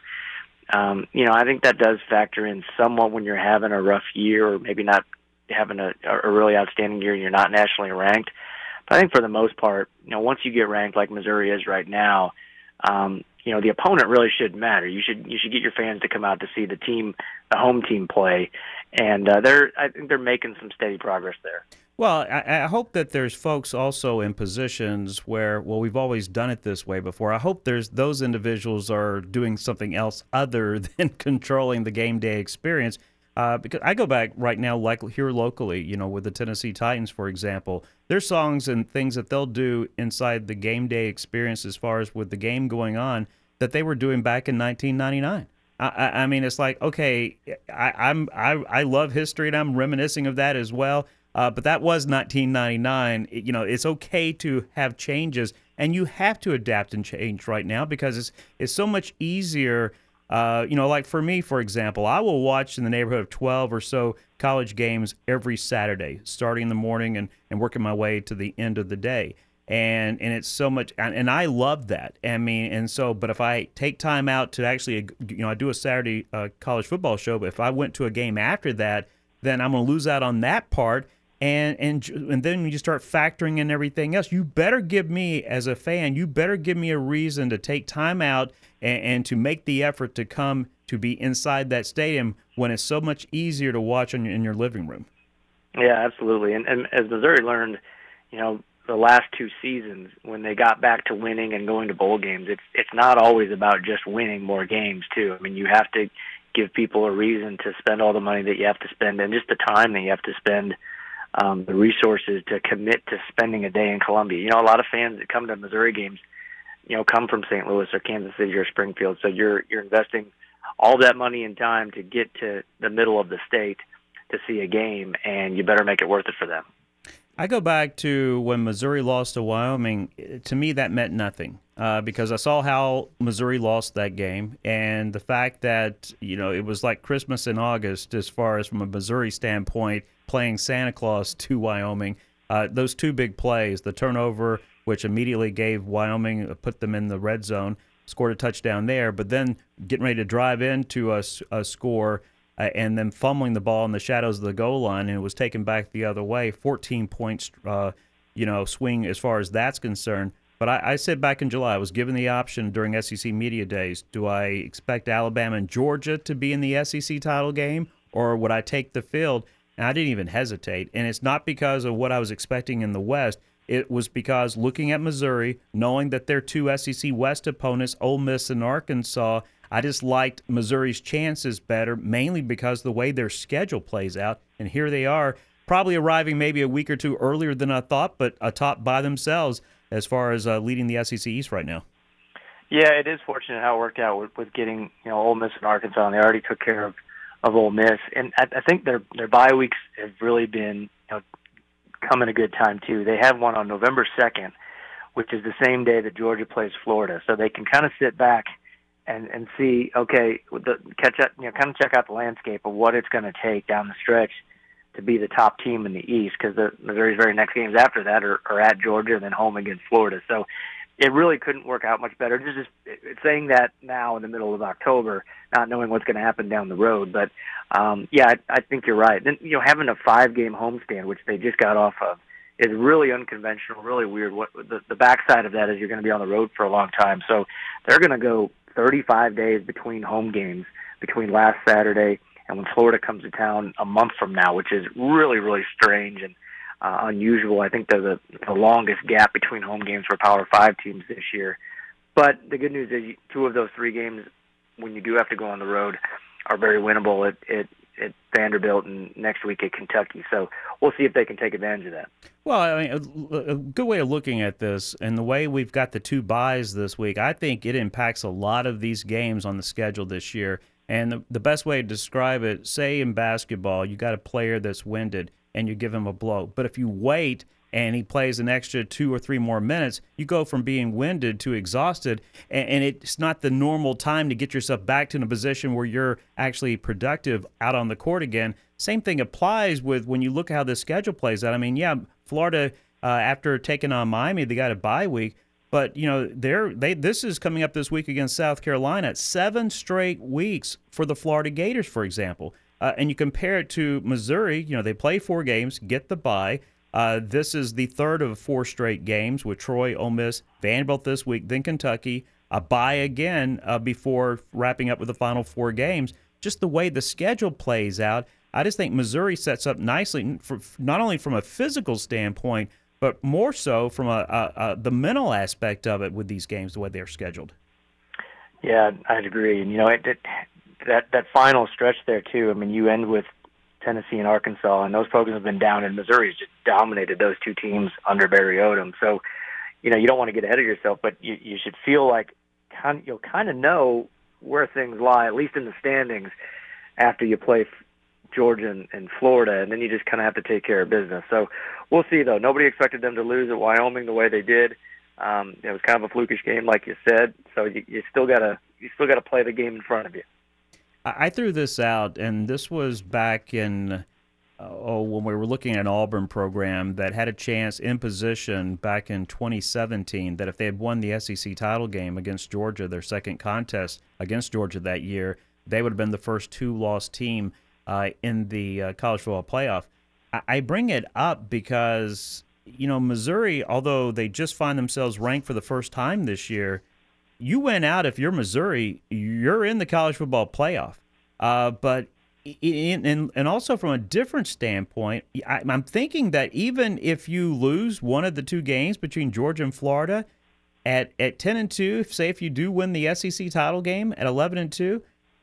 I think that does factor in somewhat when you're having a rough year or maybe not having a really outstanding year and you're not nationally ranked. But I think for the most part, once you get ranked like Missouri is right now, the opponent really shouldn't matter. You should get your fans to come out to see the home team play, and I think they're making some steady progress there. Well, I hope that there's folks also in positions where, we've always done it this way before. I hope those individuals are doing something else other than controlling the game day experience. Because I go back right now, like here locally, with the Tennessee Titans, for example, there's songs and things that they'll do inside the game day experience as far as with the game going on that they were doing back in 1999. I mean, it's like, okay, I love history and I'm reminiscing of that as well. But that was 1999. It's okay to have changes, and you have to adapt and change right now because it's so much easier. Like for me, for example, I will watch in the neighborhood of 12 or so college games every Saturday, starting in the morning and working my way to the end of the day. And it's so much, and I love that. I mean, but if I take time out to actually, I do a Saturday college football show, but if I went to a game after that, then I'm going to lose out on that part. And then when you start factoring in everything else, you better give me, as a fan, a reason to take time out and to make the effort to come to be inside that stadium when it's so much easier to watch in your living room. Yeah, absolutely. And as Missouri learned, the last two seasons when they got back to winning and going to bowl games, it's not always about just winning more games too. I mean, you have to give people a reason to spend all the money that you have to spend and just the time that you have to spend the resources to commit to spending a day in Columbia. You know, a lot of fans that come to Missouri games, you know, come from St. Louis or Kansas City or Springfield. So you're investing all that money and time to get to the middle of the state to see a game, and you better make it worth it for them. I go back to when Missouri lost to Wyoming. To me, that meant nothing because I saw how Missouri lost that game, and the fact that, you know, it was like Christmas in August as far as from a Missouri standpoint, playing Santa Claus to Wyoming. Those two big plays, the turnover, which immediately gave Wyoming, put them in the red zone, scored a touchdown there, but then getting ready to drive into a score and then fumbling the ball in the shadows of the goal line, and it was taken back the other way. 14 points, swing as far as that's concerned. But I said back in July, I was given the option during SEC Media Days, do I expect Alabama and Georgia to be in the SEC title game, or would I take the field? And I didn't even hesitate. And it's not because of what I was expecting in the West. It was because looking at Missouri, knowing that their two SEC West opponents, Ole Miss and Arkansas, I just liked Missouri's chances better, mainly because the way their schedule plays out. And here they are, probably arriving maybe a week or two earlier than I thought, but atop by themselves as far as leading the SEC East right now. Yeah, it is fortunate how it worked out with getting, you know, Ole Miss and Arkansas, and they already took care of Ole Miss. And I think their bye weeks have really been, you know, come in a good time too. They have one on November 2nd, which is the same day that Georgia plays Florida, so they can kind of sit back and see, okay, check out the landscape of what it's going to take down the stretch to be the top team in the East, because the Missouri's very next games after that are at Georgia and then home against Florida. So it really couldn't work out much better. It's saying that now in the middle of October, not knowing what's going to happen down the road. But I think you're right. Then, you know, having a 5-game homestand, which they just got off of, is really unconventional, really weird. What the backside of that is you're going to be on the road for a long time. So they're going to go 35 days between home games, between last Saturday and when Florida comes to town a month from now, which is really, really strange and unusual. I think they're the longest gap between home games for Power 5 teams this year. But the good news is 2 of those 3 games, when you do have to go on the road, are very winnable at Vanderbilt and next week at Kentucky. So we'll see if they can take advantage of that. Well, I mean, a good way of looking at this, and the way we've got the 2 byes this week, I think it impacts a lot of these games on the schedule this year. And the best way to describe it, say in basketball, you got a player that's winded and you give him a blow. But if you wait and he plays an extra 2 or 3 more minutes, you go from being winded to exhausted, and it's not the normal time to get yourself back to a position where you're actually productive out on the court again. Same thing applies with when you look at how the schedule plays out. I mean, yeah, Florida, after taking on Miami, they got a bye week. But, you know, this is coming up this week against South Carolina. 7 straight weeks for the Florida Gators, for example. And you compare it to Missouri, you know, they play 4 games, get the bye. This is the 3rd of 4 straight games with Troy, Ole Miss, Vanderbilt this week, then Kentucky, a bye again before wrapping up with the final 4 games. Just the way the schedule plays out, I just think Missouri sets up nicely, for, not only from a physical standpoint, but more so from the mental aspect of it with these games, the way they're scheduled. Yeah, I'd agree. And, you know, that final stretch there, too, I mean, you end with Tennessee and Arkansas, and those programs have been down, and Missouri's just dominated those 2 teams under Barry Odom. So, you know, you don't want to get ahead of yourself, but you should feel like you'll kind of know where things lie, at least in the standings, after you play Georgia and Florida, and then you just kind of have to take care of business. So we'll see, though. Nobody expected them to lose at Wyoming the way they did. It was kind of a flukish game, like you said. So you still gotta play the game in front of you. I threw this out, and this was back in when we were looking at an Auburn program that had a chance in position back in 2017 that if they had won the SEC title game against Georgia, their second contest against Georgia that year, they would have been the first 2-loss team in the college football playoff. I bring it up because, you know, Missouri, although they just find themselves ranked for the first time this year, you went out, if you're Missouri, you're in the college football playoff. But and also from a different standpoint, I'm thinking that even if you lose one of the 2 games between Georgia and Florida at 10-2, say if you do win the SEC title game at 11-2,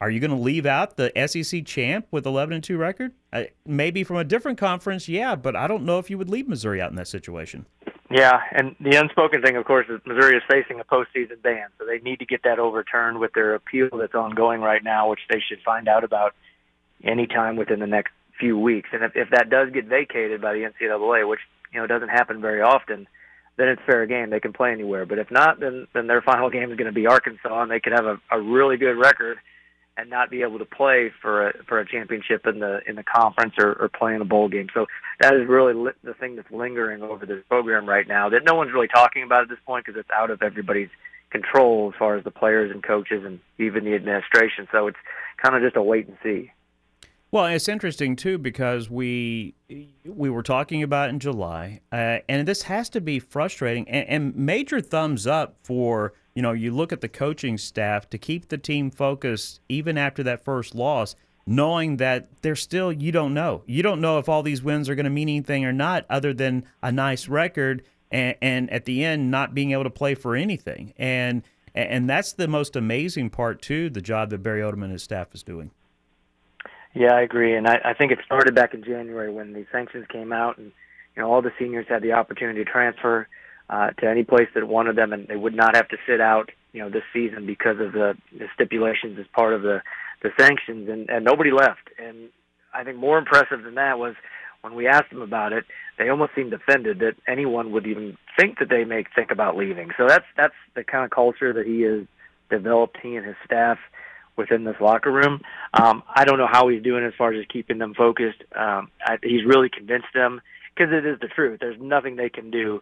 Are you going to leave out the SEC champ with 11-2 record? Maybe from a different conference, yeah, but I don't know if you would leave Missouri out in that situation. Yeah, and the unspoken thing, of course, is Missouri is facing a postseason ban, so they need to get that overturned with their appeal that's ongoing right now, which they should find out about anytime within the next few weeks. And if that does get vacated by the NCAA, which doesn't happen very often, then it's fair game. They can play anywhere. But if not, then their final game is going to be Arkansas, and they could have a really good record and not be able to play for a championship in the conference or play in a bowl game. So that is really the thing that's lingering over this program right now that no one's really talking about at this point because it's out of everybody's control as far as the players and coaches and even the administration. So it's kind of just a wait and see. Well, it's interesting, too, because we were talking about it in July, and this has to be frustrating. And major thumbs up for, you look at the coaching staff to keep the team focused even after that first loss, knowing that there's still, you don't know. You don't know if all these wins are going to mean anything or not other than a nice record and at the end not being able to play for anything. And that's the most amazing part, too, the job that Barry Odom and his staff is doing. Yeah, I agree, and I think it started back in January when the sanctions came out, and all the seniors had the opportunity to transfer to any place that wanted them, and they would not have to sit out, this season because of the stipulations as part of the sanctions, and nobody left. And I think more impressive than that was when we asked them about it, they almost seemed offended that anyone would even think that they may think about leaving. So that's the kind of culture that he has developed, he and his staff, within this locker room. I don't know how he's doing as far as just keeping them focused. He's really convinced them because it is the truth. There's nothing they can do,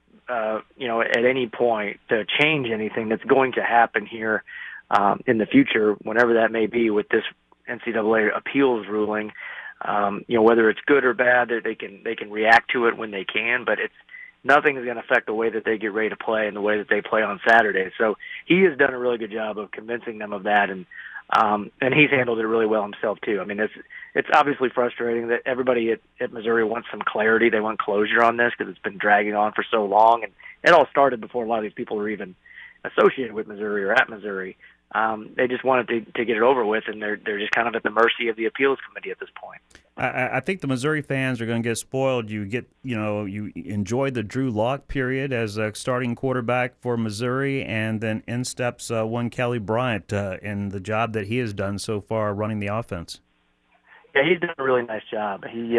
at any point to change anything that's going to happen here in the future, whenever that may be with this NCAA appeals ruling. Whether it's good or bad, they can react to it when they can, but nothing is going to affect the way that they get ready to play and the way that they play on Saturday. So he has done a really good job of convincing them of that, and he's handled it really well himself too. I mean, it's obviously frustrating that everybody at Missouri wants some clarity. They want closure on this because it's been dragging on for so long, and it all started before a lot of these people were even associated with Missouri or at Missouri. They just wanted to get it over with, and they're just kind of at the mercy of the appeals committee at this point. I think the Missouri fans are going to get spoiled. You enjoyed the Drew Lock period as a starting quarterback for Missouri, and then in steps one Kelly Bryant in the job that he has done so far running the offense. Yeah, he's done a really nice job. He's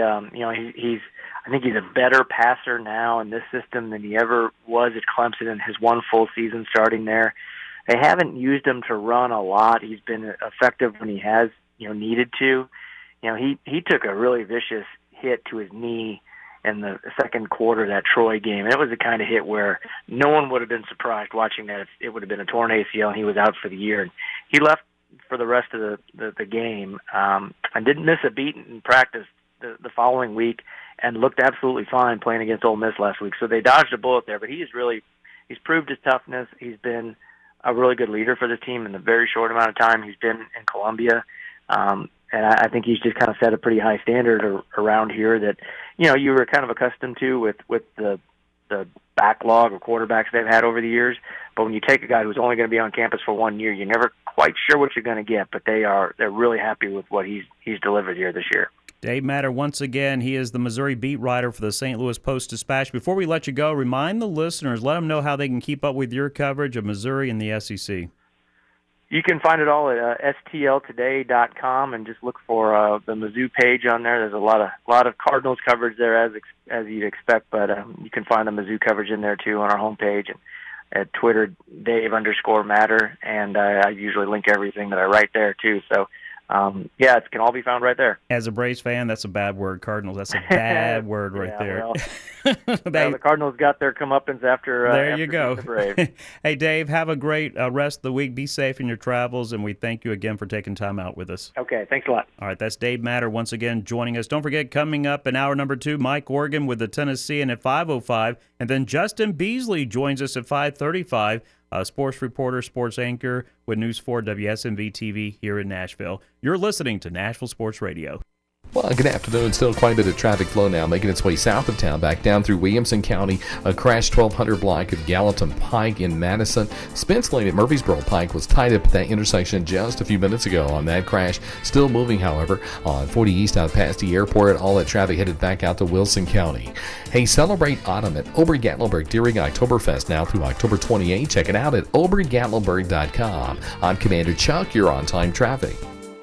I think he's a better passer now in this system than he ever was at Clemson in his one full season starting there. They haven't used him to run a lot. He's been effective when he has, needed to. He took a really vicious hit to his knee in the second quarter of that Troy game. It was the kind of hit where no one would have been surprised watching that. It would have been a torn ACL, and he was out for the year. And he left for the rest of the game and didn't miss a beat in practice the following week and looked absolutely fine playing against Ole Miss last week. So they dodged a bullet there, but he's proved his toughness. He's been a really good leader for the team in the very short amount of time he's been in Columbia. And I think he's just kind of set a pretty high standard around here that, you were kind of accustomed to with the backlog of quarterbacks they've had over the years. But when you take a guy who's only going to be on campus for 1 year, you're never quite sure what you're going to get. But they're really happy with what he's delivered here this year. Dave Matter, once again, he is the Missouri beat writer for the St. Louis Post-Dispatch. Before we let you go, remind the listeners, let them know how they can keep up with your coverage of Missouri and the SEC. You can find it all at stltoday.com and just look for the Mizzou page on there. There's a lot of Cardinals coverage there as you'd expect, but you can find the Mizzou coverage in there too on our homepage and at Twitter Dave_Matter, and I usually link everything that I write there too. So it can all be found right there. As a Braves fan, that's a bad word. Cardinals, that's a bad word right there. Well, the Cardinals got their comeuppance after. There you after go. The Braves. Hey, Dave, have a great rest of the week. Be safe in your travels, and we thank you again for taking time out with us. Okay, thanks a lot. All right, that's Dave Matter once again joining us. Don't forget, coming up in hour number 2, Mike Organ with the Tennessean at 5:05, and then Justin Beasley joins us at 5:35. Sports reporter, sports anchor with News 4 WSMV TV here in Nashville. You're listening to Nashville Sports Radio. Well, good afternoon. Still quite a bit of traffic flow now making its way south of town, back down through Williamson County. A crash 1200 block of Gallatin Pike in Madison. Spence Lane at Murfreesboro Pike was tied up at that intersection just a few minutes ago on that crash. Still moving, however, on 40 East out past the airport. All that traffic headed back out to Wilson County. Hey, celebrate autumn at Ober-Gatlinburg during Oktoberfest now through October 28. Check it out at obergatlinburg.com. I'm Commander Chuck. You're on time traffic.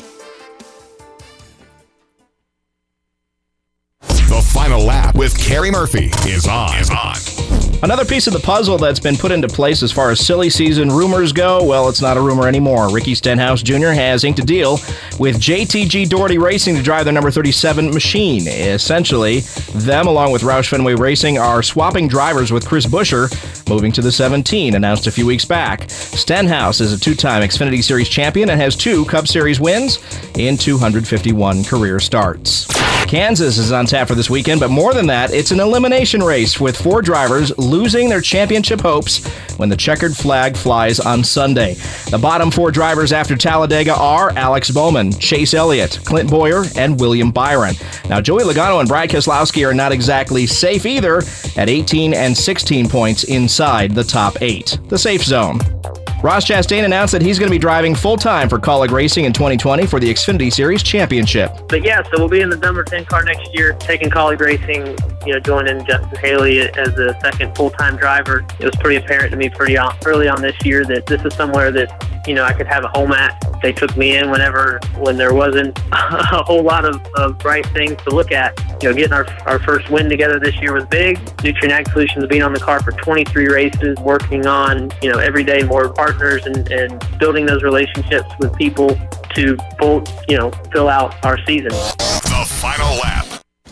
The Final Lap with Carrie Murphy is on. Another piece of the puzzle that's been put into place as far as silly season rumors go, well, it's not a rumor anymore. Ricky Stenhouse Jr. has inked a deal with JTG Doherty Racing to drive their number 37 machine. Essentially, them, along with Roush Fenway Racing, are swapping drivers with Chris Buescher, moving to the 17, announced a few weeks back. Stenhouse is a two-time Xfinity Series champion and has 2 Cup Series wins in 251 career starts. Kansas is on tap for this weekend, but more than that, it's an elimination race with 4 drivers losing their championship hopes when the checkered flag flies on Sunday. The bottom 4 drivers after Talladega are Alex Bowman, Chase Elliott, Clint Boyer, and William Byron. Now, Joey Logano and Brad Keselowski are not exactly safe either at 18 and 16 points inside the top 8, the safe zone. Ross Chastain announced that he's going to be driving full-time for Kaulig Racing in 2020 for the Xfinity Series Championship. But yeah, so we'll be in the number 10 car next year, taking Kaulig Racing, joining Justin Haley as the second full-time driver. It was pretty apparent to me pretty early on this year that this is somewhere that, I could have a home at. They took me in when there wasn't a whole lot of bright things to look at. Getting our first win together this year was big. Nutrien Ag Solutions being on the car for 23 races, working on, every day more partners and building those relationships with people to both, fill out our season. The Final Lap.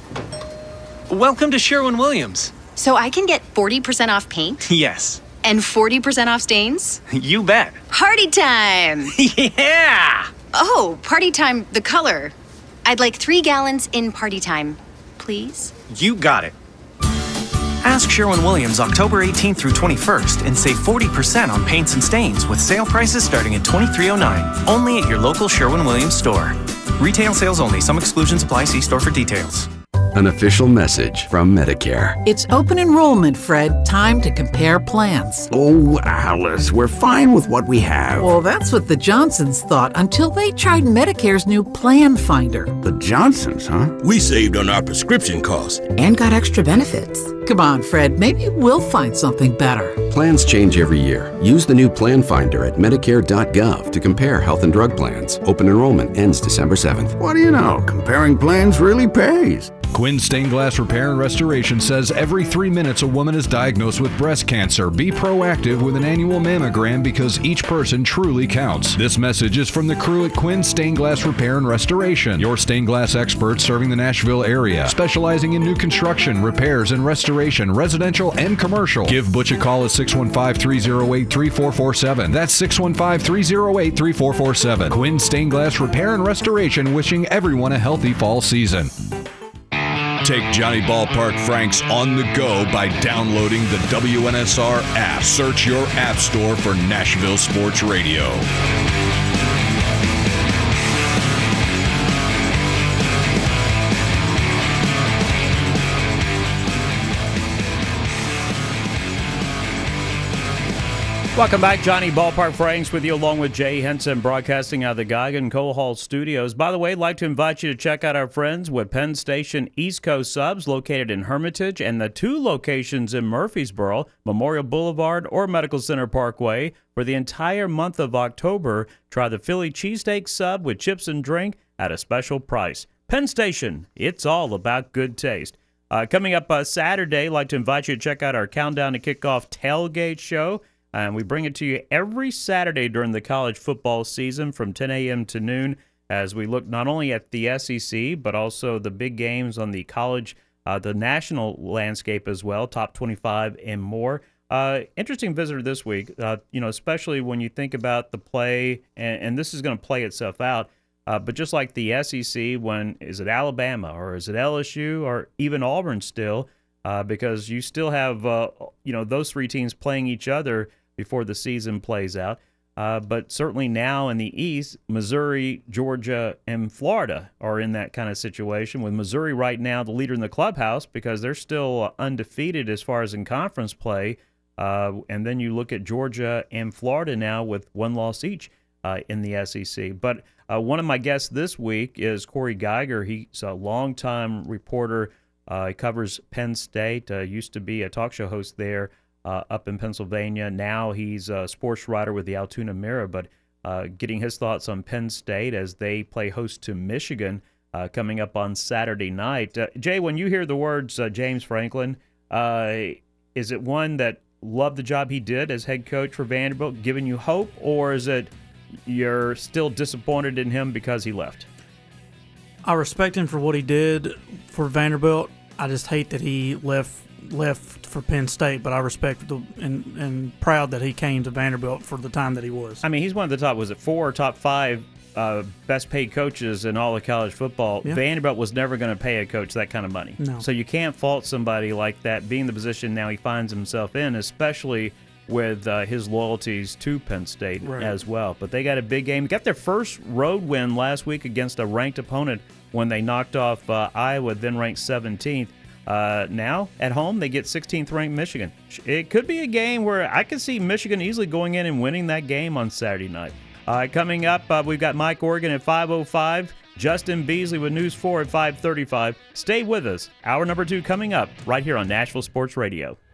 Welcome to Sherwin-Williams. So I can get 40% off paint? Yes. And 40% off stains? You bet. Party time! Yeah! Oh, party time, the color. I'd like 3 gallons in party time, please. You got it. Ask Sherwin-Williams October 18th through 21st and save 40% on paints and stains with sale prices starting at $23.09. Only at your local Sherwin-Williams store. Retail sales only. Some exclusions apply. See store for details. An official message from Medicare. It's open enrollment, Fred. Time to compare plans. Oh, Alice, we're fine with what we have. Well, that's what the Johnsons thought until they tried Medicare's new Plan Finder. The Johnsons, huh? We saved on our prescription costs. And got extra benefits. Come on, Fred. Maybe we'll find something better. Plans change every year. Use the new Plan Finder at Medicare.gov to compare health and drug plans. Open enrollment ends December 7th. What do you know? Comparing plans really pays. Quinn Stained Glass Repair and Restoration says every 3 minutes a woman is diagnosed with breast cancer. Be proactive with an annual mammogram because each person truly counts. This message is from the crew at Quinn Stained Glass Repair and Restoration, your stained glass experts serving the Nashville area, specializing in new construction, repairs, and restoration, residential and commercial. Give Butch a call at 615-308-3447. That's 615-308-3447. Quinn Stained Glass Repair and Restoration, wishing everyone a healthy fall season. Take Johnny Ballpark Franks on the go by downloading the WNSR app. Search your app store for Nashville Sports Radio. Welcome back. Johnny Ballpark Franks with you along with Jay Henson, broadcasting out of the Geigen Coal Hall Studios. By the way, I'd like to invite you to check out our friends with Penn Station East Coast Subs located in Hermitage and the 2 locations in Murfreesboro, Memorial Boulevard or Medical Center Parkway. For the entire month of October, try the Philly cheesesteak sub with chips and drink at a special price. Penn Station, it's all about good taste. Coming up Saturday, I'd like to invite you to check out our Countdown to Kickoff tailgate show. And we bring it to you every Saturday during the college football season from 10 a.m. to noon as we look not only at the SEC, but also the big games on the college, the national landscape as well, top 25 and more. Interesting visitor this week, especially when you think about the play, and this is going to play itself out, but just like the SEC, is it Alabama or is it LSU or even Auburn still, because you still have, those 3 teams playing each other before the season plays out. But certainly now in the East, Missouri, Georgia, and Florida are in that kind of situation, with Missouri right now the leader in the clubhouse because they're still undefeated as far as in conference play. And then you look at Georgia and Florida now with one loss each in the SEC. But one of my guests this week is Corey Geiger. He's a longtime reporter. He covers Penn State, used to be a talk show host there. Up in Pennsylvania. Now he's a sports writer with the Altoona Mirror, but getting his thoughts on Penn State as they play host to Michigan coming up on Saturday night. Jay, when you hear the words James Franklin, is it one that loved the job he did as head coach for Vanderbilt, giving you hope, or is it you're still disappointed in him because he left? I respect him for what he did for Vanderbilt. I just hate that he left for Penn State, but I respect and proud that he came to Vanderbilt for the time that he was. I mean, he's one of the top 5 best paid coaches in all of college football. Yeah. Vanderbilt was never going to pay a coach that kind of money. No. So you can't fault somebody like that being the position now he finds himself in, especially with his loyalties to Penn State as well. But they got a big game. Got their first road win last week against a ranked opponent when they knocked off Iowa, then ranked 17th. Now, at home, they get 16th ranked Michigan. It could be a game where I could see Michigan easily going in and winning that game on Saturday night. Coming up, we've got Mike Oregon at 5:05, Justin Beasley with News 4 at 5:35. Stay with us. Hour number 2 coming up right here on Nashville Sports Radio.